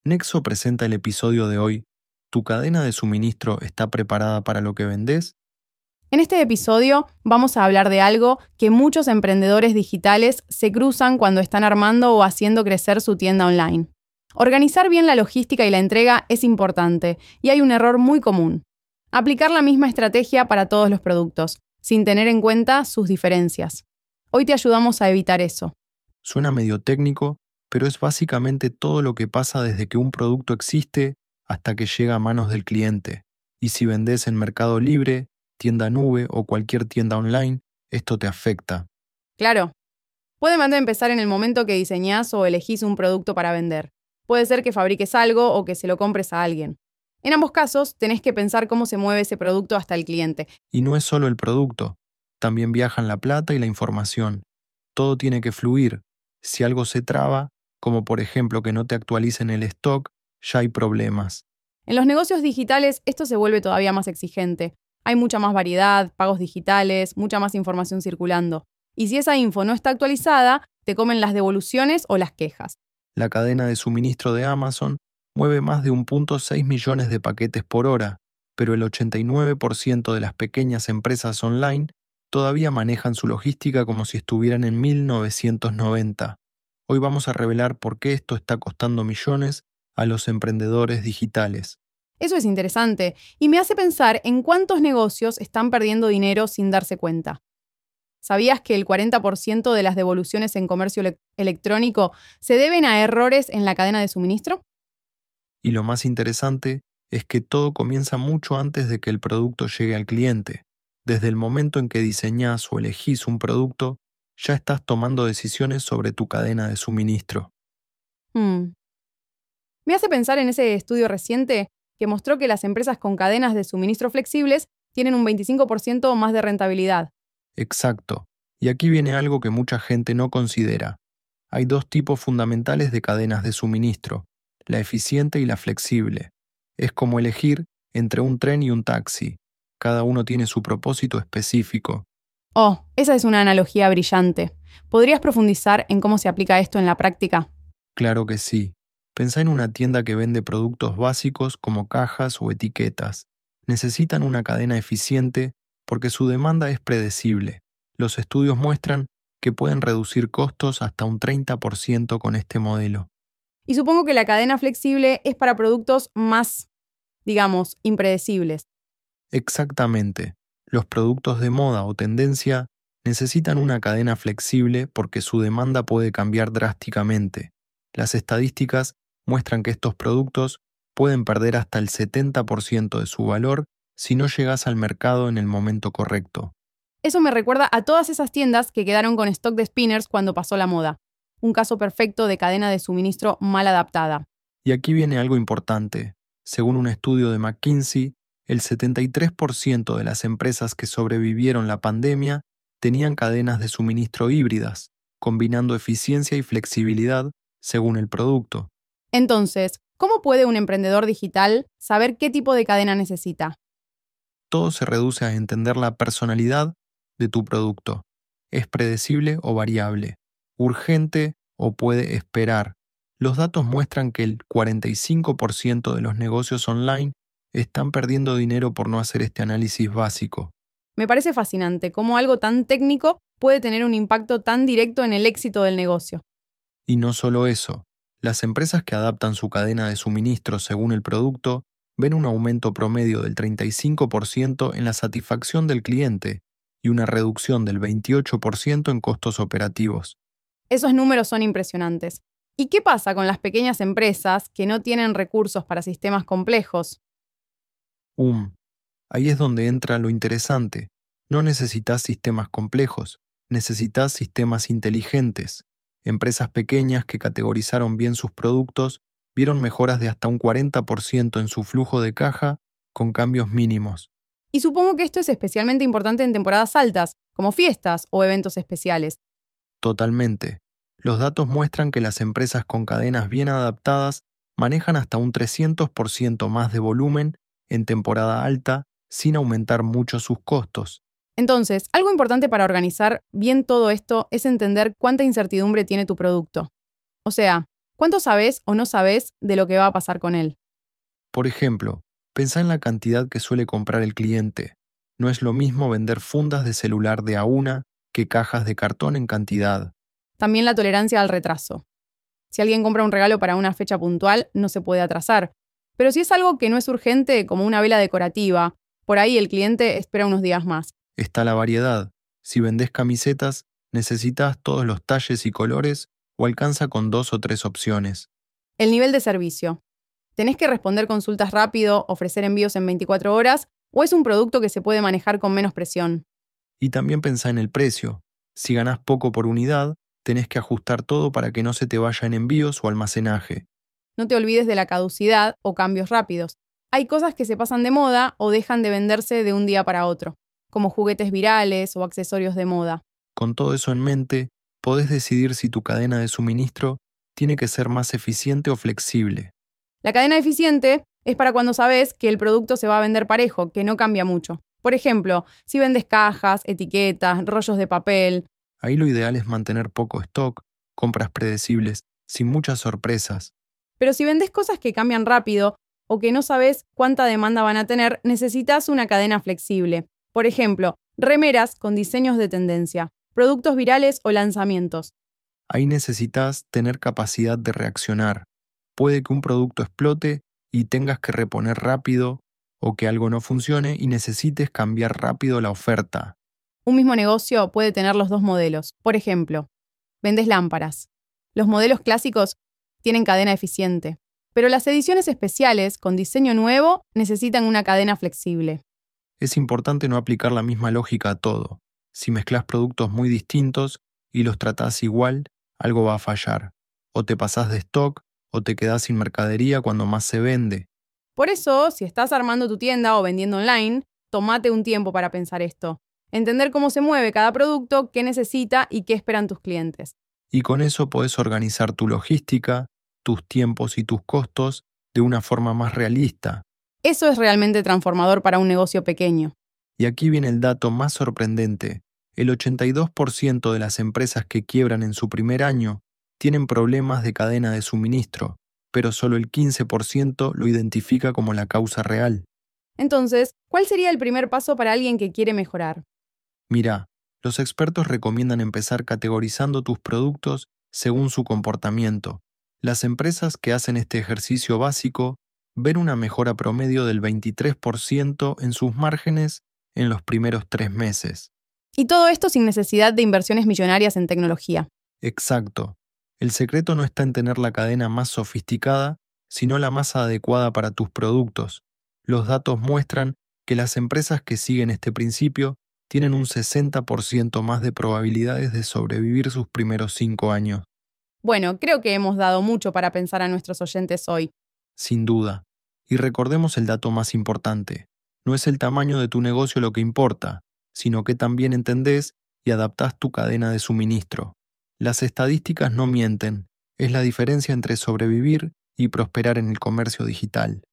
Nexo presenta el episodio de hoy. ¿Tu cadena de suministro está preparada para lo que vendés? En este episodio vamos a hablar de algo que muchos emprendedores digitales se cruzan cuando están armando o haciendo crecer su tienda online. Organizar bien la logística y la entrega es importante y hay un error muy común: aplicar la misma estrategia para todos los productos, sin tener en cuenta sus diferencias. Hoy te ayudamos a evitar eso. Suena medio técnico, pero es básicamente todo lo que pasa desde que un producto existe hasta que llega a manos del cliente. Y si vendés en Mercado Libre, tienda nube o cualquier tienda online, esto te afecta. Claro, puede empezar en el momento que diseñás o elegís un producto para vender. Puede ser que fabriques algo o que se lo compres a alguien. En ambos casos, tenés que pensar cómo se mueve ese producto hasta el cliente. Y no es solo el producto, también viajan la plata y la información. Todo tiene que fluir. Si algo se traba, como por ejemplo que no te actualicen el stock, ya hay problemas. En los negocios digitales esto se vuelve todavía más exigente. Hay mucha más variedad, pagos digitales, mucha más información circulando. Y si esa info no está actualizada, te comen las devoluciones o las quejas. La cadena de suministro de Amazon mueve más de 1.6 millones de paquetes por hora, pero el 89% de las pequeñas empresas online todavía manejan su logística como si estuvieran en 1990. Hoy vamos a revelar por qué esto está costando millones a los emprendedores digitales. Eso es interesante y me hace pensar en cuántos negocios están perdiendo dinero sin darse cuenta. ¿Sabías que el 40% de las devoluciones en comercio electrónico se deben a errores en la cadena de suministro? Y lo más interesante es que todo comienza mucho antes de que el producto llegue al cliente. Desde el momento en que diseñás o elegís un producto, ya estás tomando decisiones sobre tu cadena de suministro. Me hace pensar en ese estudio reciente que mostró que las empresas con cadenas de suministro flexibles tienen un 25% más de rentabilidad. Exacto. Y aquí viene algo que mucha gente no considera. Hay dos tipos fundamentales de cadenas de suministro, la eficiente y la flexible. Es como elegir entre un tren y un taxi. Cada uno tiene su propósito específico. Oh, esa es una analogía brillante. ¿Podrías profundizar en cómo se aplica esto en la práctica? Claro que sí. Pensá en una tienda que vende productos básicos como cajas o etiquetas. Necesitan una cadena eficiente porque su demanda es predecible. Los estudios muestran que pueden reducir costos hasta un 30% con este modelo. Y supongo que la cadena flexible es para productos más, impredecibles. Exactamente. Los productos de moda o tendencia necesitan una cadena flexible porque su demanda puede cambiar drásticamente. Las estadísticas muestran que estos productos pueden perder hasta el 70% de su valor si no llegas al mercado en el momento correcto. Eso me recuerda a todas esas tiendas que quedaron con stock de spinners cuando pasó la moda. Un caso perfecto de cadena de suministro mal adaptada. Y aquí viene algo importante. Según un estudio de McKinsey, el 73% de las empresas que sobrevivieron la pandemia tenían cadenas de suministro híbridas, combinando eficiencia y flexibilidad según el producto. Entonces, ¿cómo puede un emprendedor digital saber qué tipo de cadena necesita? Todo se reduce a entender la personalidad de tu producto. ¿Es predecible o variable? ¿Urgente o puede esperar? Los datos muestran que el 45% de los negocios online están perdiendo dinero por no hacer este análisis básico. Me parece fascinante cómo algo tan técnico puede tener un impacto tan directo en el éxito del negocio. Y no solo eso, las empresas que adaptan su cadena de suministro según el producto ven un aumento promedio del 35% en la satisfacción del cliente y una reducción del 28% en costos operativos. Esos números son impresionantes. ¿Y qué pasa con las pequeñas empresas que no tienen recursos para sistemas complejos? Ahí es donde entra lo interesante. No necesitas sistemas complejos, necesitas sistemas inteligentes. Empresas pequeñas que categorizaron bien sus productos vieron mejoras de hasta un 40% en su flujo de caja con cambios mínimos. Y supongo que esto es especialmente importante en temporadas altas, como fiestas o eventos especiales. Totalmente. Los datos muestran que las empresas con cadenas bien adaptadas manejan hasta un 300% más de volumen en temporada alta sin aumentar mucho sus costos. Entonces, algo importante para organizar bien todo esto es entender cuánta incertidumbre tiene tu producto. O sea, ¿Cuánto sabés o no sabés de lo que va a pasar con él? Por ejemplo, pensá en la cantidad que suele comprar el cliente. No es lo mismo vender fundas de celular de a una que cajas de cartón en cantidad. También la tolerancia al retraso. Si alguien compra un regalo para una fecha puntual, no se puede atrasar. Pero si es algo que no es urgente, como una vela decorativa, por ahí el cliente espera unos días más. Está la variedad. Si vendés camisetas, necesitas todos los talles y colores o alcanza con 2 o 3 opciones. El nivel de servicio. ¿Tenés que responder consultas rápido, ofrecer envíos en 24 horas o es un producto que se puede manejar con menos presión? Y también pensá en el precio. Si ganás poco por unidad, tenés que ajustar todo para que no se te vaya en envíos o almacenaje. No te olvides de la caducidad o cambios rápidos. Hay cosas que se pasan de moda o dejan de venderse de un día para otro, como juguetes virales o accesorios de moda. Con todo eso en mente, podés decidir si tu cadena de suministro tiene que ser más eficiente o flexible. La cadena eficiente es para cuando sabes que el producto se va a vender parejo, que no cambia mucho. Por ejemplo, si vendes cajas, etiquetas, rollos de papel. Ahí lo ideal es mantener poco stock, compras predecibles, sin muchas sorpresas. Pero si vendes cosas que cambian rápido o que no sabes cuánta demanda van a tener, necesitas una cadena flexible. Por ejemplo, remeras con diseños de tendencia, productos virales o lanzamientos. Ahí necesitas tener capacidad de reaccionar. Puede que un producto explote y tengas que reponer rápido, o que algo no funcione y necesites cambiar rápido la oferta. Un mismo negocio puede tener los dos modelos. Por ejemplo, vendes lámparas. Los modelos clásicos tienen cadena eficiente, pero las ediciones especiales con diseño nuevo necesitan una cadena flexible. Es importante no aplicar la misma lógica a todo. Si mezclas productos muy distintos y los tratás igual, algo va a fallar. O te pasás de stock, o te quedás sin mercadería cuando más se vende. Por eso, si estás armando tu tienda o vendiendo online, tómate un tiempo para pensar esto. Entender cómo se mueve cada producto, qué necesita y qué esperan tus clientes. Y con eso podés organizar tu logística, tus tiempos y tus costos de una forma más realista. Eso es realmente transformador para un negocio pequeño. Y aquí viene el dato más sorprendente. El 82% de las empresas que quiebran en su primer año tienen problemas de cadena de suministro, pero solo el 15% lo identifica como la causa real. Entonces, ¿cuál sería el primer paso para alguien que quiere mejorar? Mirá, los expertos recomiendan empezar categorizando tus productos según su comportamiento. Las empresas que hacen este ejercicio básico ven una mejora promedio del 23% en sus márgenes en los primeros 3 meses. Y todo esto sin necesidad de inversiones millonarias en tecnología. Exacto. El secreto no está en tener la cadena más sofisticada, sino la más adecuada para tus productos. Los datos muestran que las empresas que siguen este principio tienen un 60% más de probabilidades de sobrevivir sus primeros 5 años. Bueno, creo que hemos dado mucho para pensar a nuestros oyentes hoy. Sin duda. Y recordemos el dato más importante. No es el tamaño de tu negocio lo que importa, sino que también entendés y adaptás tu cadena de suministro. Las estadísticas no mienten, es la diferencia entre sobrevivir y prosperar en el comercio digital.